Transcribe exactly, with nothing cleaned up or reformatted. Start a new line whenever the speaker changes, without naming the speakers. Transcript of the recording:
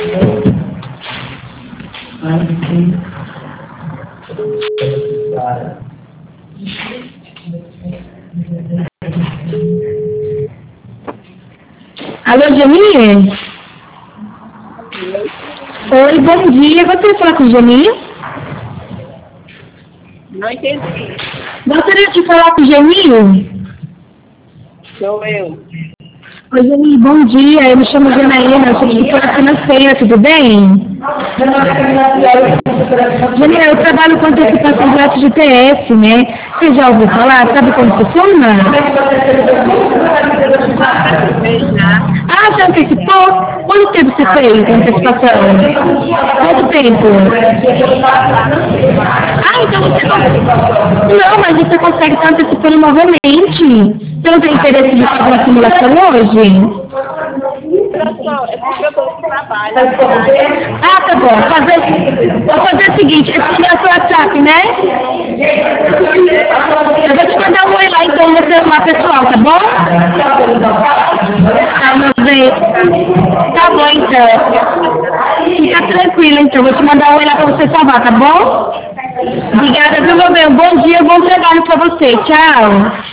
Alô, Janinha? Oi, bom dia. Gostaria de falar com o Janinho?
Não entendi.
Gostaria de falar com o Janinho?
Sou eu.
Oi, Janinho, bom dia. Eu me chamo Janaína, eu sou gestora financeira, tudo bem? Janinho, eu trabalho com antecipação de atos de T S, né? Você já ouviu falar? Sabe como funciona? Ah, já antecipou? Quanto tempo você fez a antecipação? Quanto tempo? Ah, então você consegue. Não, mas você consegue estar antecipando novamente. Você não tem interesse de fazer uma simulação hoje?
É porque eu tô no trabalho.
Ah, tá bom. Fazer, vou fazer o seguinte, esse é o seu WhatsApp, né? Eu vou te mandar um oi lá então no celular pessoal, tá bom? Tá, meu bem. Tá bom então. Fica tranquilo então, vou te mandar um oi lá pra você salvar, tá bom? Obrigada, viu, meu bem? Um bom dia, bom trabalho pra você. Tchau.